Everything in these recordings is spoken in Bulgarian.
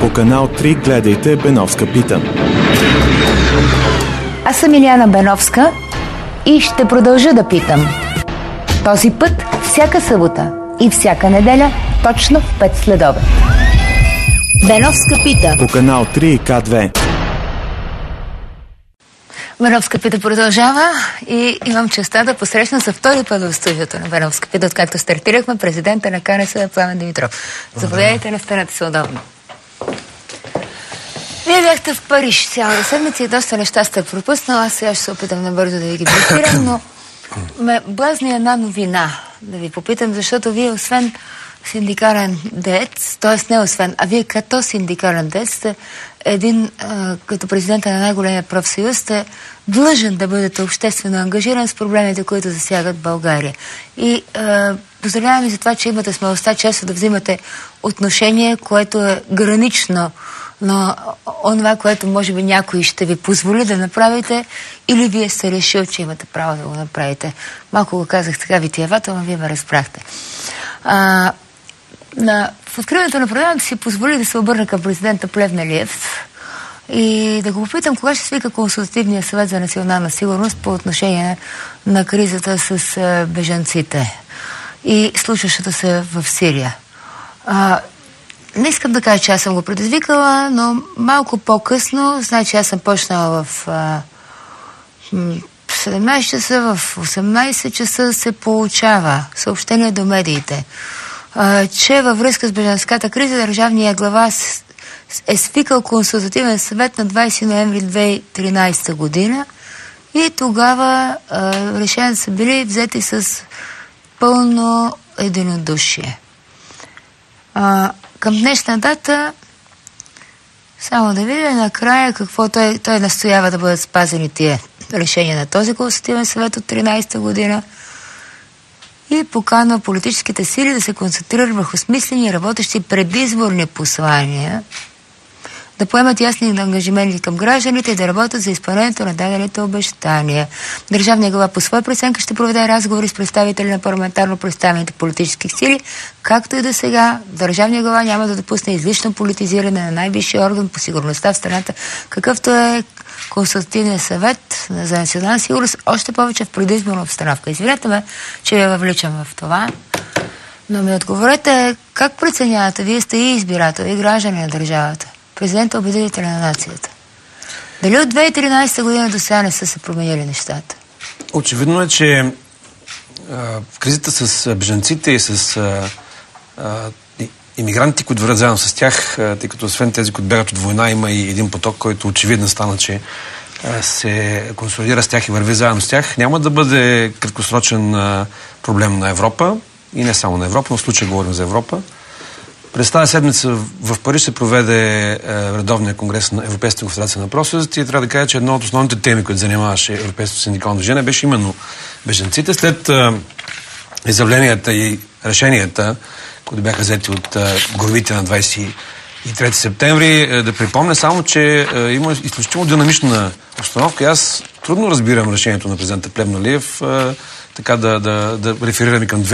По канал 3 гледайте Беновска пита. Аз съм Илияна Беновска и ще продължа да питам. Този път всяка събота и всяка неделя точно в 5 следобед. Беновска пита. По канал 3 и К2. Беновска пита продължава и имам честта да посрещна за втори път в студиото на Беновска пита, откакто стартирахме, президента на КНСБ Пламен Димитров. Заповядайте, настанете се удобно. Вие бяхте в Париж цяла седмица и доста неща сте пропуснала. Аз сега ще се опитам набързо да ви ги блокирам, но ме блазни една новина да ви попитам, защото вие освен синдикален деец, т.е. не освен, а вие като синдикален деец сте един, като президента на най-големия профсъюз, сте длъжен да бъдете обществено ангажиран с проблемите, които засягат България. И поздравявам ви за това, че имате смелостта често да взимате отношение, което е гранично на онова, което може би някой ще ви позволи да направите, или вие сте решил, че имате право да го направите. Малко го казах така витиевато, но вие ме разбрахте. В откриването на програмата си позволи да се обърна към президента Плевнелиев и да го попитам кога ще свика Консултативния съвет за национална сигурност по отношение на кризата с бежанците и случващото се в Сирия. Не искам да кажа, че аз съм го предизвикала, но малко по-късно, значи аз съм почнала в 17 часа, в 18 часа се получава съобщение до медиите, че във връзка с бежанската криза държавният глава е свикал Консултативен съвет на 20 ноември 2013 година и тогава решенията са били взети с пълно единодушие. Към днешна дата, само да видя накрая какво той настоява да бъдат спазени тия решения на този Консултативен съвет от 13-та година и поканва политическите сили да се концентрират върху смислени и работещи предизборни послания, да поемат ясни ангажименти към гражданите и да работят за изпълнението на дадените обещания. Държавният глава по своя преценка ще проведе разговори с представители на парламентарно представените политически сили, както и до сега. Държавният глава няма да допусне излишно политизиране на най-висшия орган по сигурността в страната, какъвто е Консултативният съвет за национална сигурност, още повече в предизборна обстановка. Извинете ме, че я въвличам в това, но ми отговорете как преценявате, вие сте и избирател, и граждани на държавата, президента обединител на нацията. Дали от 2013 година до сега не са се променили нещата? Очевидно е, че в кризата с бежанците и с имигрантите, които вървят заедно с тях, тъй като освен тези, които бягат от война, има и един поток, който очевидно стана, че се консолидира с тях и върви заедно с тях, няма да бъде краткосрочен проблем на Европа и не само на Европа, но в случая говорим за Европа. През тази седмица в Париж се проведе редовния конгрес на Европейската конфедерация на профсъюзите и трябва да кажа, че една от основните теми, които занимаваше Европейското синдикално движение, беше именно бежанците. След изявленията и решенията, които бяха взети от главите на 23 септември, да припомня само, че има изключително динамична обстановка и аз трудно разбирам решението на президента Плевнелиев така да реферираме към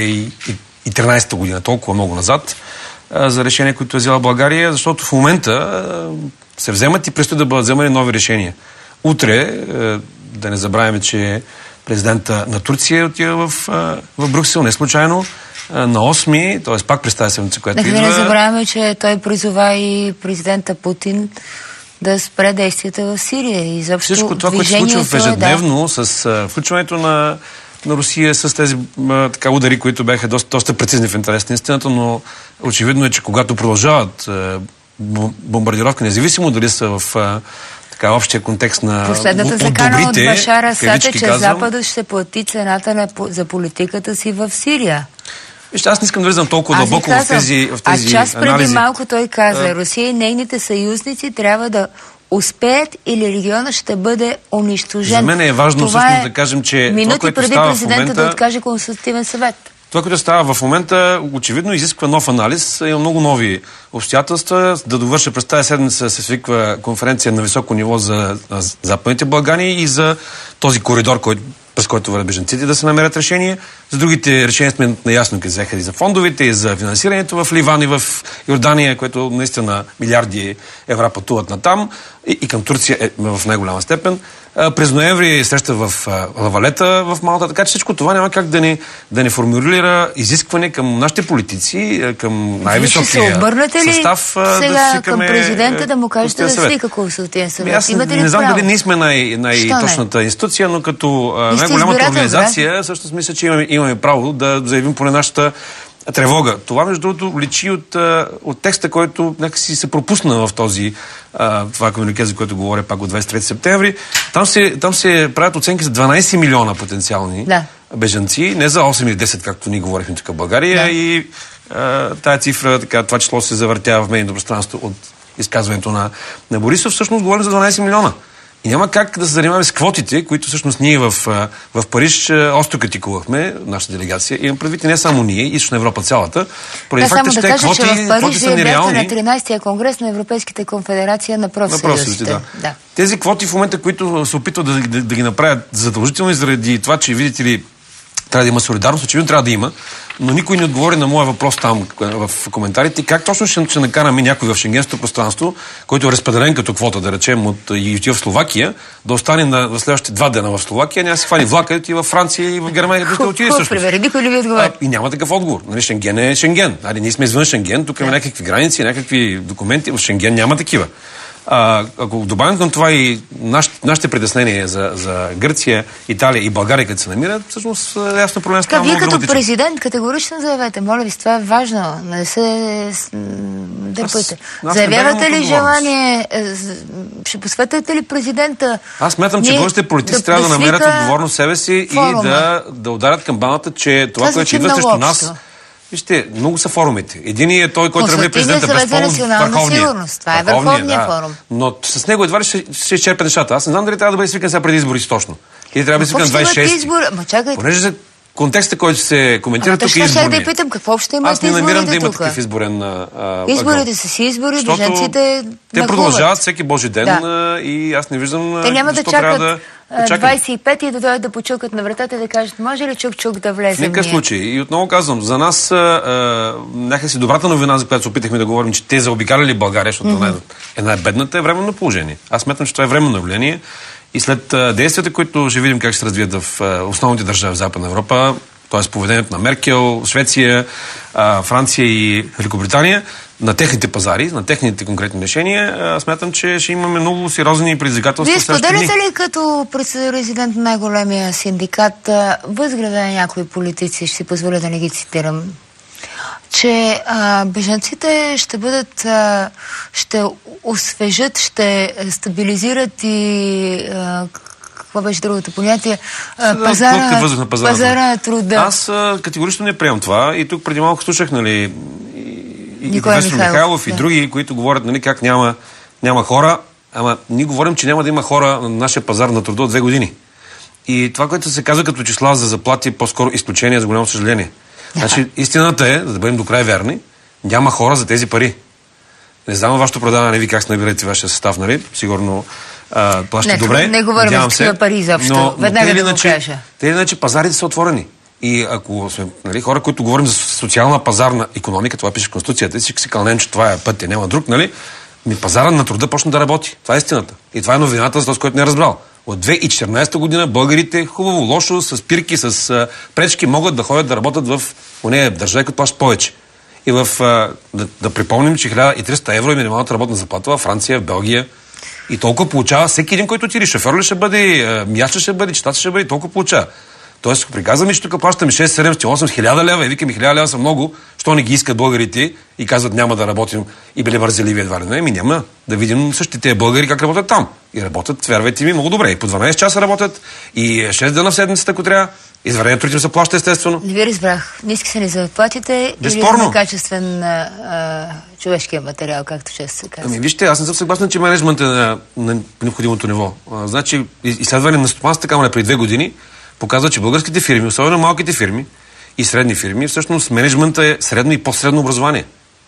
2013 година, толкова много назад, за решения, които е взела България, защото в момента се вземат и предстои да бъдат вземани нови решения. Утре, да не забравяме, че президента на Турция отива в Брюксел, не случайно, на 8-ми, т.е. пак през тази седмица, която идва. Не забравяме, че той призова и президента Путин да спре действията в Сирия. И изобщо всичко това, което се случва ежедневно с включването на Русия с тези удари, които бяха доста прецизни в интерес на истината, но очевидно е, че когато продължават бомбардировки, независимо дали са в общия контекст на последната закана от Башар Асад е, че Западът ще плати цената за политиката си в Сирия. Вижте, аз не искам да влизам толкова дълбоко в тези анализи. А час преди малко той каза, Русия и нейните съюзници трябва да успеят или региона ще бъде унищожен. За мен е важно всъщност да кажем, че минути това, преди президента да откаже Консултативен съвет. Това, което става в момента, очевидно изисква нов анализ. Има много нови обстоятелства. Да довърша през тази седмица се свиква конференция на високо ниво за Западните Балкани и за този коридор, който през който върват бежанците, да се намерят решение. За другите решения сме наясно, къде взеха и за фондовете, и за финансирането в Ливан и в Йордания, което наистина милиарди евро пътуват натам, и към Турция в най-голяма степен. През ноември среща в Лавалета в Малта, така че всичко това няма как да не формулира изискване към нашите политици, към най-високия състав. Ще се обърнете ли сега към президента да му кажете да свика Консултативен съвет? Аз не знам дали ние сме най-точната институция, но като най-голямата организация, всъщност мисля, че имаме право да заявим поне нашата тревога. Това, между другото, личи от текста, който някакси се пропусна в това комюнике, за което говоря пак от 23 септември. Там се правят оценки за 12 милиона потенциални бежанци, не за 8 или 10, както ние говорихме тук в България. И тая цифра, това число се завъртява в медийното пространство от изказването на Борисов. Всъщност говорим за 12 милиона. И няма как да се занимаваме с квотите, които всъщност ние в Париж остро критикувахме, нашата делегация. Имам предвид и не само ние, Източна Европа цялата. Поради факта, че тези квоти са нереални. На 13-я конгрес на Европейската конфедерация на профсъюзите. Да. Тези квоти в момента, които се опитват да ги направят задължителни заради това, че, видите ли, трябва да има солидарност, очевидно трябва да има, но никой не отговори на моя въпрос там в коментарите. Как точно ще накараме някой в шенгенското пространство, който е разпределен като квота, да речем, и в Словакия, да остане в следващите 2 дена в Словакия, няма да се хвани влака и във Франция и в Германия да отиде също. Никой не ви отговори. И няма такъв отговор. Нали, Шенген е Шенген. Ние сме извън Шенген, тук има някакви граници, някакви документи. В Шенген няма такива. Ако добавим към това и нашите притеснения за Гърция, Италия и България, където се намират, всъщност ясно проблем става много драматичен. Вие като президент категорично заявете, моля ви, това е важно, не се дърпайте. Заявявате ли желание, ще посветвате ли президента? Аз смятам, че българските политици трябва да намерят отговорно себе си и да ударят камбаната, че това, което идва срещу нас. Вижте, много са форумите. Единият е той, който трябва президента през върховния. Това е върховния форум. Но с него едва ли ще изчерпят нещата. Аз не знам дали трябва да бъде свикан сега преди избори точно. Или трябва да бъде свикан 26. Понеже за контекста, който се коментира тук, е изборни. Да питам, какво общо имате изборите тук? Аз не намирам да има такъв изборен изборите са си избори, бежанците те продължават всеки божи ден и аз не виждам те няма да чакат 25 и да дойдат да почукат на вратата и да кажат, може ли чук-чук да влезем? В никакъв случай. И отново казвам, за нас някакси добрата новина, за която се опитахме да говорим, че те заобикаляли България, защото е най-бедната, е временно положение. Аз смятам, че това е временно явление. И след действията, които ще видим как ще се развият в основните държави в Западна Европа, т.е. поведението на Меркел, Швеция, Франция и Великобритания, на техните пазари, на техните конкретни решения, смятам, че ще имаме много сериозни предизвикателства. Вие споделяте ли като президент на най-големия синдикат възгледа на някои политици, ще си позволя да не ги цитирам, че бежанците ще бъдат, ще освежат, ще стабилизират и какво беше другото понятие? Пазара на труда. Аз категорично не приемам това и тук преди малко слушах, нали, и професор Михайлов и други, които говорят, как няма хора, ама ние говорим, че няма да има хора на нашия пазар на труда от 2 години. И това, което се казва като числа за заплати, по-скоро изключение, за голямо съжаление. Значи, истината е, за да бъдем до край верни, няма хора за тези пари. Не знам вашето продаване, ви как се набирате вашия състав, нали? Сигурно плащате добре. Не говорим за такива пари изобщо. Веднага да го кажа. Те иначе пазарите са отворени. И ако сме хора, които говорим за социална пазарна икономика, това пише в Конституцията, всички се кълнем, че това е път, няма друг, нали? Пазара на труда почна да работи. Това е истината. И това е новината за този, който не е разбрал. От 2014 година българите хубаво, лошо, с пирки, с пречки могат да ходят да работят в нея държави, които плащат повече. И да припомним, че 1300 евро е минималната работна заплата във Франция, в Белгия. И толкова получава всеки един, който отиде. Шофьор ли ще бъде, място ще бъде, читач ще бъде, толкова получава. Тоест, ако приказваме, че тук плащаме 6, 7, 8 хиляда лева и викаме 1000 лева са много, що не ги искат българите и казват няма да работим и били мързеливи едва ли не, няма да видим същите тези българи как работят там. И работят, вярвайте ми, много добре. И по 12 часа работят, и 6 дена в седмицата, ако трябва. Извънредният труд им се плаща, естествено. Не ви разбрах. Ниски са ни заплатите или за качествен човешкия материал, както често се казва? Вижте, аз не съм съгласен, че менеджмент е на необходимото ниво. Значи, изследване на Стопанската камара преди 2 години показва, че българските фирми, особено малките фирми и средни фирми, всъщност менеджментът е средно и по-средно образование.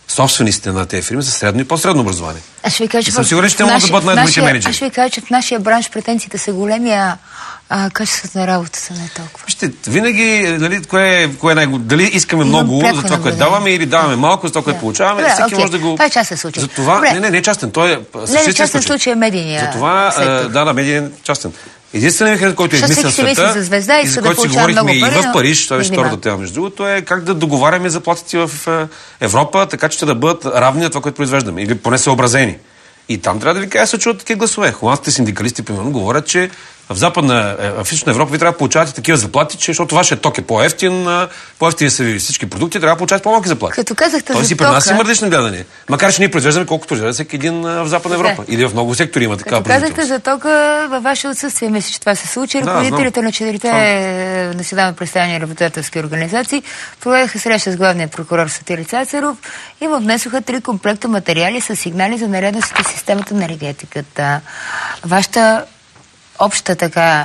собствениците на тези фирми са средно и по-средно образование. Аз ще ви кажа, че съм сигурен, че те могат да бъдат най-добрите менеджери. Аз ще ви кажа, че в нашия бранш претенциите са големи, качеството на работата не е толкова. Вижте, винаги, нали, кое е дали искаме много за това, което даваме, или даваме малко за това, което получаваме, всеки може да го... Това е частен случай. Затова, не е частен, той е не, частен случай е медийния. Затова, да, медиен частен. Единственият механизъм, който е измислен в света и за който си говорихме и в Париж, това беше втората тема, между другото, е как да договаряме заплатите в Европа, така че да бъдат равни на това, което произвеждаме, или поне съобразени. И там трябва да ви кажа, се чуват такива гласове. Холандските синдикалисти, примерно, говорят, че в Източна Европа ви трябва да получавате такива заплати, защото вашия ток е по-евтин, по-евтини са ви всички продукти, трябва да получавате по-малки заплати. Като казахте за тока... при нас има различно гледане. Макар че ние произвеждаме колкото произвежда всеки един в Западна Европа. Или в много сектори има такава производителност. Казахте за тока във ваше отсъствие, мисля, че това се случи. Ръководителите на 4-те национално представени работодателски организации проведаха среща с главния прокурор Сотир Цацаров и му внесоха 3 комплекта материали с сигнали за нередностите в системата на енергетиката. Вашата обща така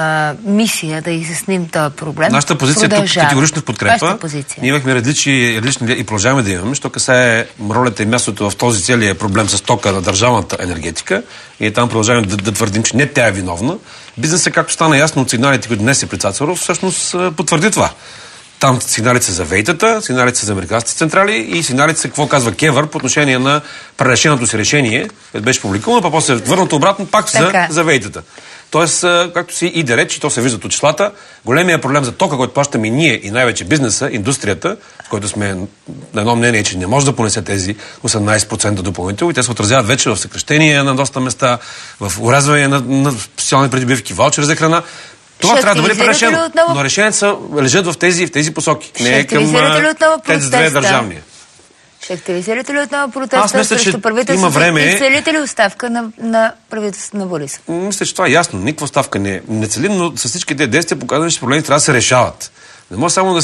мисия да изясним този проблем. Нашата позиция е категорично в подкрепа. Ние имахме различни и продължаваме да имаме, що касае ролята и мястото в този целия проблем с тока на държавната енергетика. И там продължаваме да твърдим, че не тя е виновна. Бизнесът, както стана ясно от сигналите, които днес е при Цацаров, всъщност потвърди това. Там сигналите са за ВЕИ-тата, сигналите са за американските централи и сигналите са какво казва Кевър по отношение на пререшеното си решение, което беше публикувано, а после върнато обратно пак за ВЕИ-тата. Тоест, както си иде реч, и то се виждат от числата, големия проблем за тока, който плащаме ние и най-вече бизнеса, индустрията, в който сме на едно мнение, че не може да понесе тези 18% допълнително и те се отразяват вече в съкращение на доста места, в урязване на социални придобивки, ваучери за храна. Това трябва да бъде пререшено, но решенията лежат в тези посоки. Не е към тези две държавния. Ще активизирате ли отново протеста срещу правителството и целите ли оставка на правителството на Борисов? Мисля, че това е ясно. Никаква оставка не целим, но с всички тези действия показваме, че проблемите трябва да се решават. Не може само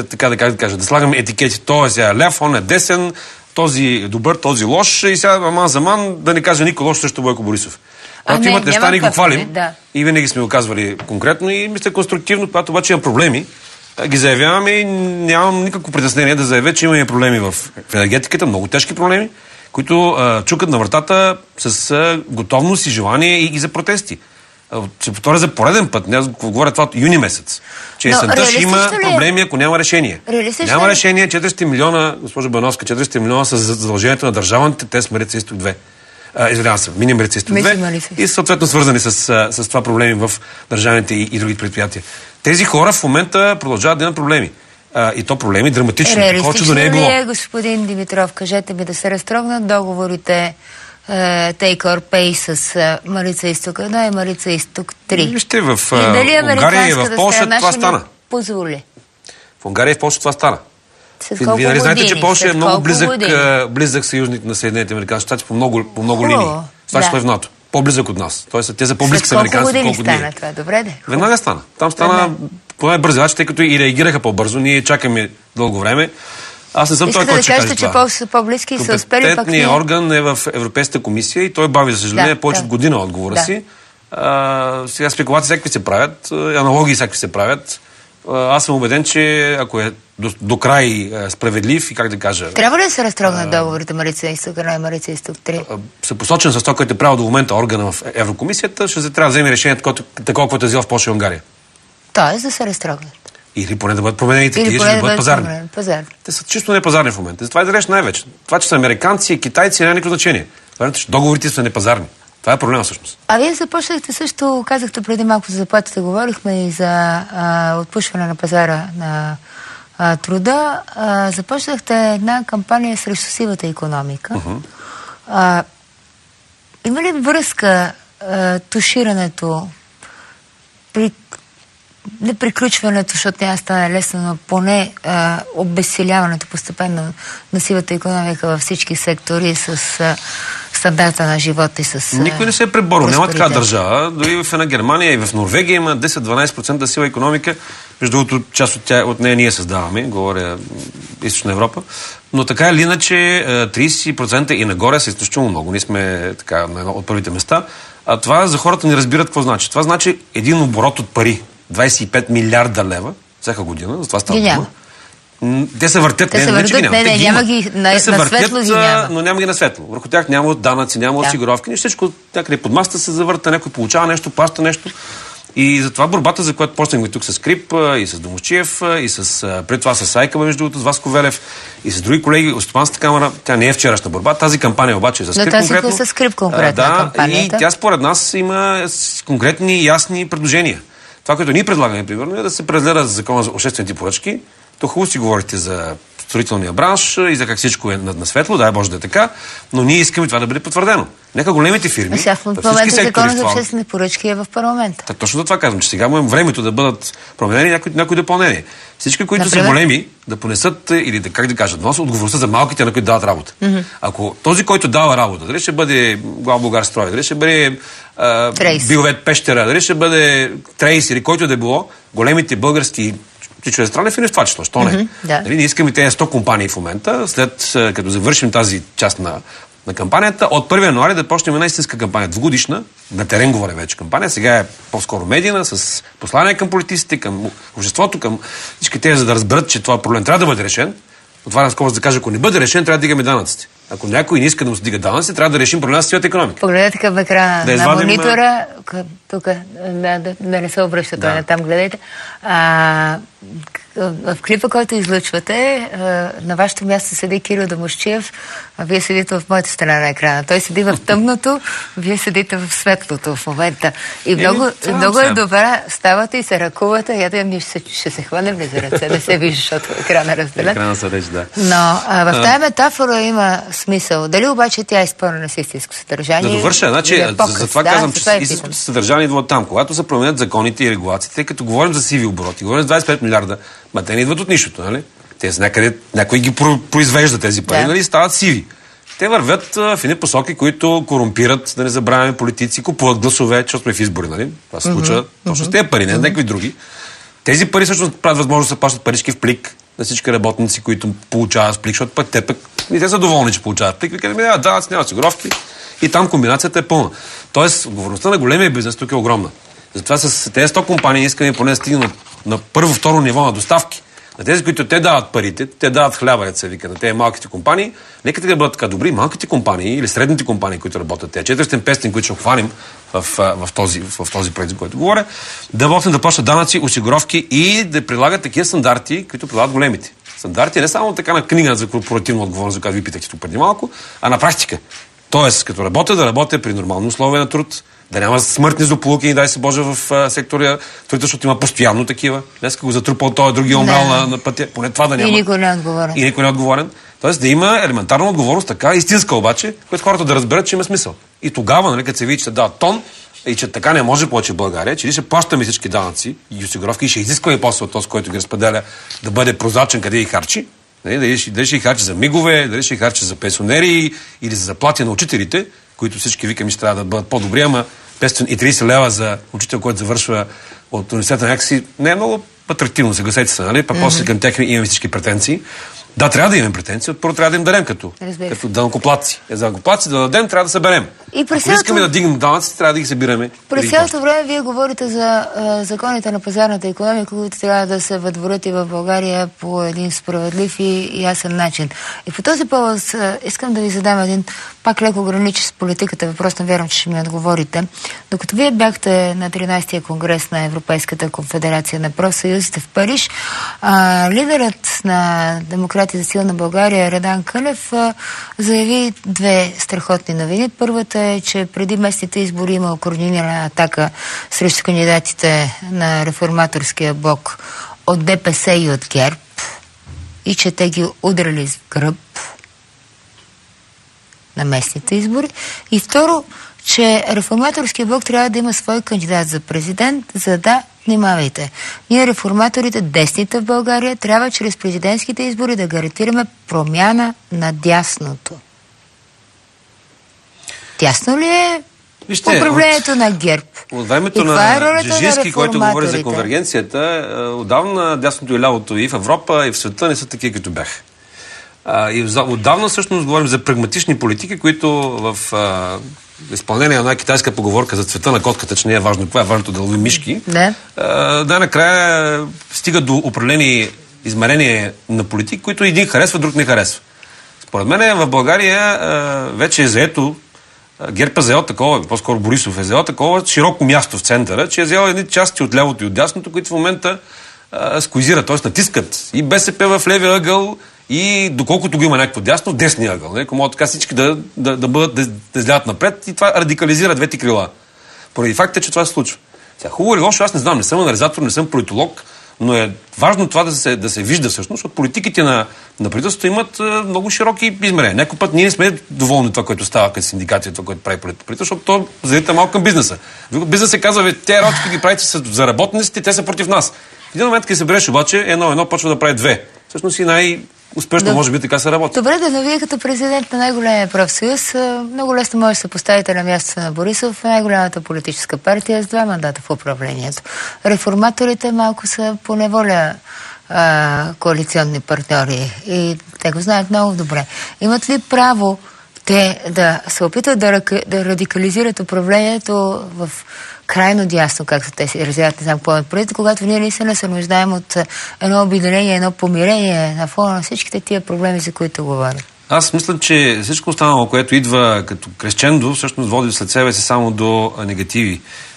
да слагаме етикети. Той е ляв, он е десен, този добър, този лош и сега аман за ман да не каже никой лош срещу Бойко Борисов. Когато имат неща, ни го хвалим и винаги сме го казвали конкретно и мисля конструктивно, когато обаче има проблеми, ги заявяваме и нямам никакво притеснение да заявя, че имаме проблеми в енергетиката, много тежки проблеми, които чукат на вратата с готовност и желание и за протести. Ще повторя за пореден път, не аз говоря това от юни месец, че есента ще има проблеми, ако няма решение. Няма решение, 400 милиона, госпожо Бановска, 400 милиона са задължението на държавните ТЕЦ Марица Изток 2. Извинявам се, Мини Марица Изток 2 и съответно свързани с това проблеми в държавните и другите предприятия. Тези хора в момента продължават да имат проблеми. И то проблеми драматични. Реалистично ли е, господин Димитров, кажете ми да се разтрогнат договорите Take or Pay с Марица Изток 1 и Марица Изток 3? Вижте, в Унгария и в Полша това стана. Позволи. В Унгария и в Полша това стана. Вие нали знаете, че Полша е много близък съюзник на Съединените американски щати по много линии. Това ще е в НАТО. По-близък от нас. Тоест, те са по-близки с американците, колко години стана това? Добре, веднага стана. Там стана по-бързо, тъй като и реагираха по-бързо. Ние чакаме дълго време. Аз не съм той, който ще каже това. Че Полша са по-близки и са успели, пак компетентният орган е в Европейската комисия и той бави, за съжаление, повече от година отговора си. Сега спекулации всякакви се правят, аналогии всякакви се правят. Аз съм убеден, че ако е до край справедлив и как да кажа... Трябва ли да се разтрогнат договорите Марица Изток 1 и Марица Изток 3? Съпосочен с това, което е правил до момента органа в Еврокомисията, ще трябва да вземе решението, такова, което е взел в Полша и Унгария. Тоест да се разтрогнат. Или поне да бъдат променени такива, ще да бъдат пазарни. Те са чисто непазарни в момента. Затова и да речь най-вече. Това, че са американци и китайци, няма никакво значение. Договорите са непазарни. Това е проблема всъщност. А вие започнахте също, казахте преди малко за заплатите, говорихме и за отпушване на пазара на труда. Започнахте една кампания срещу сивата икономика. Има ли връзка туширането при не приключването, защото тя стане лесно, но поне обезсиляването постепенно на сивата икономика във всички сектори с стандарта на живота и с никой не се е преборил. Няма така държава. Дори в една Германия и в Норвегия има 10-12% сива икономика. Между другото, част от нея ние създаваме, говоря Източна Европа. Но така или иначе 30% и нагоре са изключително много. Ние сме така на едно от първите места. А това за хората не разбират какво значи. Това значи един оборот от пари. 25 милиарда лева всяка година. За това става дума. Те се въртят. Те се въртят, няма ги на светло ги няма. Но няма ги на светло. Върху тях няма данъци, няма осигуровки. Всичко някъде под масата се завърта, някой получава нещо, плаща нещо. И затова борбата, за която почнахме тук с Крип, и с Домусчиев, и пред това с Сайка, между другото, с Васко Велев, и с други колеги от Стопанската камара, тя не е вчерашна борба. Тази кампания обаче е с Крип конкретно. Да, с Крип конкретно кампанията. И тя според нас има конкретни ясни предложения. Това, което ние предлагаме, примерно, е да се преразгледа закона за обществените поръчки. То хубаво си говорите за строителния бранш и за как всичко е на светло, дай Боже да е така, но ние искаме това да бъде потвърдено. Нека големите фирми... Сега в момента закона за обществени поръчки е в парламента. Точно за това казвам, че сега имаме времето да бъдат променени някои допълнения. Всички, които са големи, да понесат или да носят отговорността за малките, на които дават работа. Ако този, който дава работа, дали ще бъде Главболгарстрой, дали ще бъде Биовет Пещера, дали ще бъде Трейс или който да е било, големите български чуждестранни фирми в това число. Що не? Нали, ние искаме тези 100 компании в момента, след като завършим тази част на кампанията, от 1 януари да почнем една истинска кампания, двугодишна, на терен говоря вече кампания, сега е по-скоро медийна, с послание към политиците, към обществото, към всички тези, за да разберат, че това проблем трябва да бъде решен. Но това наскоро да кажа, ако не бъде решен, трябва да дигаме данъците. Ако някой не иска да му се дига данъци, трябва да решим проблема с цялата икономика. Погледнете към екрана на монитора, тук, да не се обръща той на там, гледайте. В клипа, който излъчвате, на вашето място седи Кирил Домусчиев, а вие седите в моята страна на екрана. Той седи в тъмното, вие седите в светлото в момента. И много е добра, ставате и се ръкувате, ние ще се хванем ли за ръце, не се вижда, защото екрана е разделен. Екрана са реч, да. Но в тази метафора има смисъл. Дали обаче тя е изпълнена с истинско съдържание? Да довърша, значи, затова казвам, че истинското съдържание идва там. Когато се променят законите и регулациите, като говорим за сиви обороти, говорим за 25 милиарда, те не идват от нищото, нали? Те са някъде, някой ги произвежда тези пари, нали? Стават сиви. Те вървят в едни посоки, които корумпират, да не забравяме политици, купуват гласове, защото сме в избори, нали? Това се случва точно с тези пари, не някакви други. Тези пари също правят възможност да се плащат парички в плик на всички работници, които получават плик, защото пък и те са доволни, че получават плик, викат, няма данъци, няма осигуровки и там комбинацията е пълна. Тоест, отговорността на големия бизнес тук е огромна. Затова с тези 100 компании искаме поне да стигнат на първо-второ ниво на доставки. На тези, които те дават парите, те дават хляба, се вика, на тези малките компании, нека да бъдат така добри. Малките компании или средните компании, които работят, те 400-500, които ще обхванем в този проект, за който говоря, да могат да плащат данъци, осигуровки и да прилагат такива стандарти, които прилагат големите. Стандарти не само така на книга за корпоративна отговорност, за която ви питахте тук преди малко, а на практика. Тоест, като работя, да работя при нормални условия на труд, да няма смъртни злополуки, не дай се Боже в сектора, защото има постоянно такива. Днеска го затрупал той, други умрал на пътя. Поне това да няма. И никой не е отговорен. И никой не е отговорен. Тоест да има елементарна отговорност, така истинска обаче, която хората да разберат, че има смисъл. И тогава, нали, като се види, че да тон и че така не може повече в България, че ще плащаме всички данъци и осигуровки и ще изискваме после от този, който ги разпределя, да бъде прозрачен къде ги харчи. Дали ще ги харчи за мигове, дали ще ги харчи за пенсионери или за заплати на учителите, които всички викаме, че трябва да бъдат по-добри, ама 530 лева за учител, който завършва от университета някакси, не е много атрактивно, съгласете се, нали? Пък после към тях имаме всички претенции. Да, трябва да имаме претенции, първо трябва да им дадем като данъкоплатци. За данъкоплатци да дадем, трябва да съберем. Ако искаме да дигнем данъците, трябва да ги събираме. През цялото време вие говорите за законите на пазарната икономика, които трябва да се въдворят и в България по един справедлив и ясен начин. И по този повод искам да ви задам един пак леко граничен с политиката въпрос, не вярвам, че ще ми отговорите. Докато вие бяхте на 13-я конгрес на Европейската конфедерация на профсъюзите в Париж, лидерът на Демократи за силна България Радан Кънев заяви две страхотни новини. Първата е, че преди местните избори има координирана атака срещу кандидатите на реформаторския блок от ДПС и от ГЕРБ и че те ги удрали с гръб на местните избори. И второ, че реформаторския блок трябва да има свой кандидат за президент, за да, внимавайте, ние реформаторите, десните в България, трябва чрез президентските избори да гарантираме промяна на дясното. Дясно ли е управлението на ГЕРБ? От времето на Джежински, който говори за конвергенцията, отдавна дясното и лявото и в Европа, и в света не са такива, като бяха. И отдавна всъщност говорим за прагматични политики, които в изпълнение на една китайска поговорка за цвета на котката, че не е важно, това е важното да лови мишки. Да, накрая стигат до определени измерение на политики, които един харесва, друг не харесва. Според мен в България вече е заето, ГЕРБ е заел такова, по-скоро Борисов е заел такова широко място в центъра, че е заел едни части от лявото и от дясното, които в момента сквизират, т.е. натискат и БСП в левия ъгъл, и доколкото го има някакво дясно, в десния ъгъл. Ако могат така всички да излядат напред, и това радикализира двете крила. Поради факта, че това се случва. Сега, хубаво или лошо, аз не знам, не съм анализатор, не съм политолог, но е важно това да се вижда всъщност, защото политиките на правителството имат много широки измерения. Някой път ние не сме доволни от това, което става като синдикати, това, което прави правителството, защото то залита малко към бизнеса. Бизнес се казва, те работи ги правите за работниците, те са против нас. В един момент, като се береш обаче, едно почва да прави две. Всъщност и успешно може би така се работи. Добре, но вие като президент на най-големия профсъюз много лесно може да се поставите на мястото на Борисов, най-голямата политическа партия с 2 мандата в управлението. Реформаторите малко са по неволя коалиционни партньори и те го знаят много добре. Имат ли право те да се опитат да радикализират управлението в крайно дясно, както те се изразяват, не знам какво е преди, когато ние наистина се нуждаем от едно обединение, едно помирение на фона на всичките тия проблеми, за които говорим? Аз мисля, че всичко останало, което идва като крещендо, всъщност води след себе си само до негативи.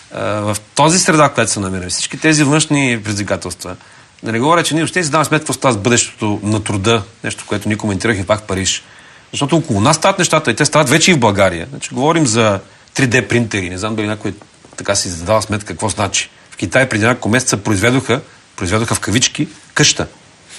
В този среда, в която се намираме, всички тези външни предизвикателства, да не говоря, че ние още не си даваме сметка какво става с бъдещето на труда, нещо, което ние коментирахме пак в Париж. Защото около нас стават нещата и те стават вече и в България. Значи, говорим за 3D принтери. Не знам дали някой така си задава сметка какво значи. В Китай преди няколко месеца произведоха в кавички къща.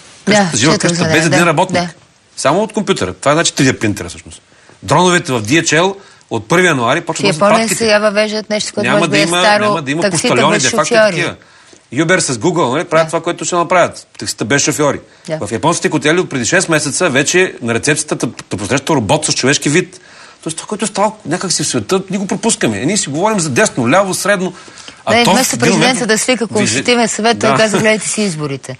Жива къща без един работник. Да. Само от компютъра. Това е значи 3D принтера всъщност. Дроновете в DHL от 1 януари почват да пратки. Сега въвеждат нещо, което може да е старо. Няма да има пощальони, де факто такива. Uber с Google, нали, правят това, което ще направят. Таксите без шофьори. В японските хотели от преди 6 месеца вече на рецепцията да посреща робот с човешки вид. Тоест, това, което става някак си в света, ние го пропускаме. Ние си говорим за дясно, ляво, средно. Вместо президента да свика консултативен съвет, той каза, гледайте си изборите.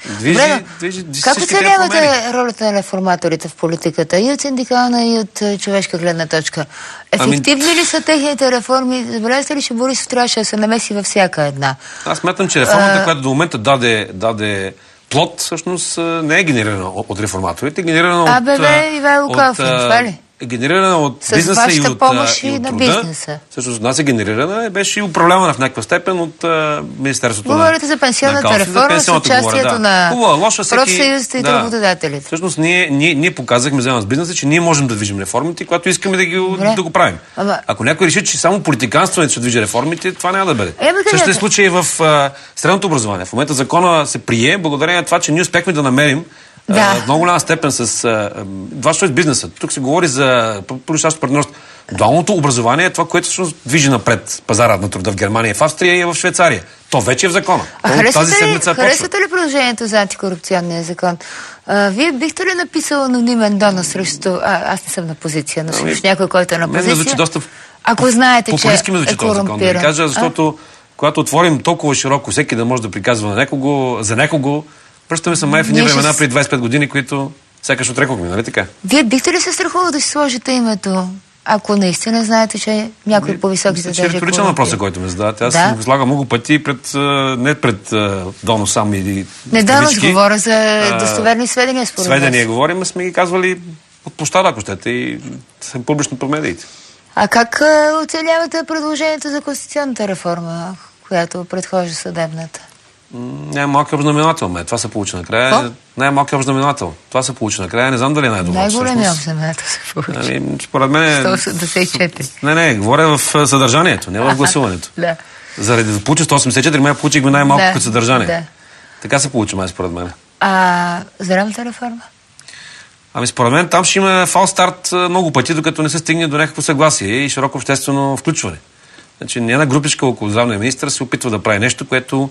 Как оценявате ролята на реформаторите в политиката? И от синдикална, и от човешка гледна точка. Ефективни ли са техните реформи? Забелязате ли, че Борисов трябваше да се намеси във всяка една? Аз смятам, че реформата, която до момента даде плод, всъщност не е генерирана от реформаторите, е генерирана от... АБВ и Ивайло Калфин, това ли? Е генерирана от бизнеса и от на бизнеса. Всъщност, нас е генерирана и беше управлявана в някаква степен от Министерството Говорите за пенсионната реформа с участието на профсъюзите и работодателите. Всъщност, ние показахме заедно с бизнеса, че ние можем да движим реформите, когато искаме да го правим. Ако някой реши, че само политиканството ще движи реформите, това няма да бъде. Същото е случай в средното образование. В момента закона се прие, благодарение на това, че ние успяхме да намерим в много голяма степен с това, що е бизнеса. Тук се говори за публично партньорство. Дуалното образование е това, което всъщност движи напред пазара на труда в Германия, в Австрия и в Швейцария. То вече е в закона. Харесвате ли предложението за антикорупционния закон? Вие бихте ли написал анонимен донос срещу... Аз не съм на позиция, но срещу някой, който е на позиция. Ако знаете, че е корумпиран. Кажа, защото когато отворим толкова широко, всеки да може да приказва на някого, за някого, пръщаме са май в едни времена преди 25 години, които сякаш отрекохме, нали така? Вие бихте ли се страхува да си сложите името, ако наистина знаете, че някой по-високи задържа корумпиран? Това е риторичен въпрос, който ме задавате. Аз го слагам много пъти не пред донос сам или... Не донос, говоря за достоверни сведения според вас. Сведения говорим, сме ги казвали от площада, ако щете, и съм публично по медиите. А как оценявате предложението за конституционната реформа, която предхожда съдебната? Най-малки общ знаменател. Това се получи накрая. Най-малки общ знаменател. Това се получи накрая. Не знам дали е най-добро. Най-големият общ знаменател се получи. Според мен... 184. Не, говоря в съдържанието, не в гласуването. Заради да получи 184, май получихме най-малко като съдържание. Така се получи, май според мен. Здравната реформа? Според мен там ще има фал старт много пъти, докато не се стигне до някакво съгласие и широко обществено включване. Значи, една групичка около здравния министър се опитва да прави нещо, което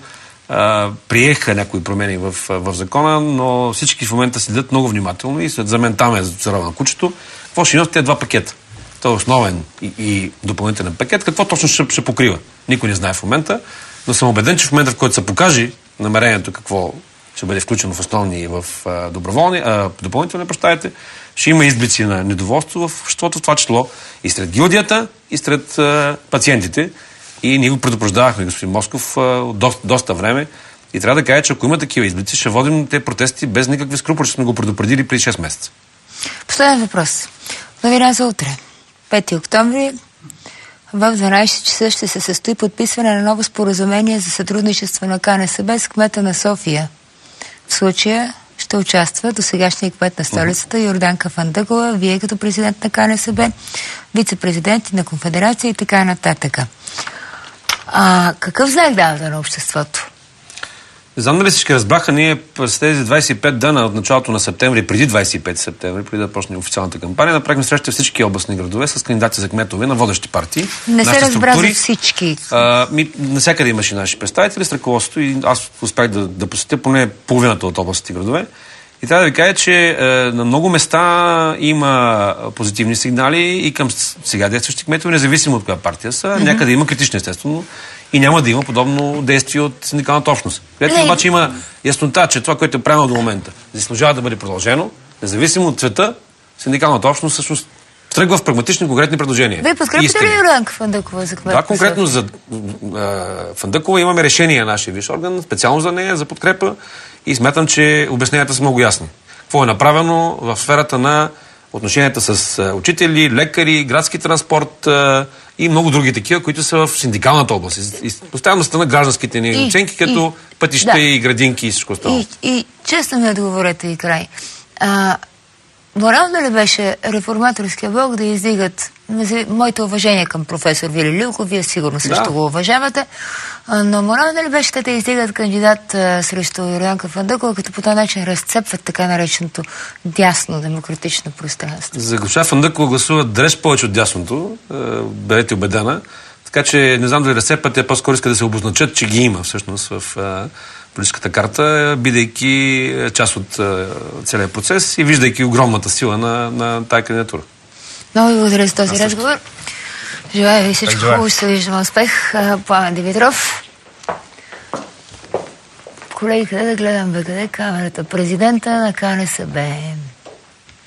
приеха някои промени в закона, но всички в момента следят много внимателно и за мен там е зарова на кучето. Какво ще имат тези 2 пакета? Това е основен и допълнителен пакет. Какво точно ще покрива? Никой не знае в момента, но съм убеден, че в момента, в който се покаже намерението какво ще бъде включено в основни и в допълнителни, ще има изблици на недоволство в обществото, в това число и сред гилдията, и сред пациентите. И ние го предупреждавахме, господин Москов, доста време, И трябва да кажа, че ако има такива изблици, ще водим те протести без никакви скрупули, че сме го предупредили преди 6 месеца. Последен въпрос. Новина за утре. 5 октомври в 12 часа ще се състои подписване на ново споразумение за сътрудничество на КНСБ с кмета на София. В случая ще участва досегашния кмет на столицата Йорданка Фандъкова, вие като президент на КНСБ, вице-президенти на конфедерация и така нататък. Какъв знак давате на обществото? Не знам дали всички разбраха, ние през тези 25 дена от началото на септември, преди 25 септември, преди да почне официалната кампания, направихме среща всички областни градове с кандидати за кметове на водещи партии. Не се разбра за всички. Насякъде имаше наши представители с ръководството и аз успях да посетя поне половината от областните градове. И трябва да ви кажа, че на много места има позитивни сигнали и към сега действащи кметове, независимо от коя партия са. Някъде има критични, естествено, и няма да има подобно действие от синдикалната общност. Където обаче има яснота, че това, което е правилно до момента, заслужава да бъде продължено, независимо от цвета, синдикалната общност всъщност тръгва в прагматични, конкретни предложения. Вие подкрепите ли Йорданка Фандъкова за кмет? Да, конкретно за Фандъкова имаме решение на нашия висш орган, специално за нея, за подкрепа, и смятам, че обясненията са много ясни. Какво е направено в сферата на отношенията с учители, лекари, градски транспорт и много други такива, които са в синдикалната област. И поставям на страна гражданските ни оценки, като пътища и градинки и всичко останало. И честно ми отговорете и край. Морално ли беше реформаторския блок да издигат, моите уважения към професор Вили Лилков, вие сигурно също го уважавате, но морално ли беше да издигат кандидат срещу Йорданка Фандъкова, като по този начин разцепват така нареченото дясно демократично пространство? За госпожа Фандъкова гласуват далеч повече от дясното, бъдете убедена, така че не знам дали разцепват, те по-скоро искат да се обозначат, че ги има всъщност в политическата карта, бидейки част от целият процес и виждайки огромната сила на тази кандидатура. Много ви благодаря за този разговор. Желая ви всичко хубаво, ще виждам успех. Пламен Димитров. Колеги, къде да гледам? Къде е камерата? Президента на КНСБ.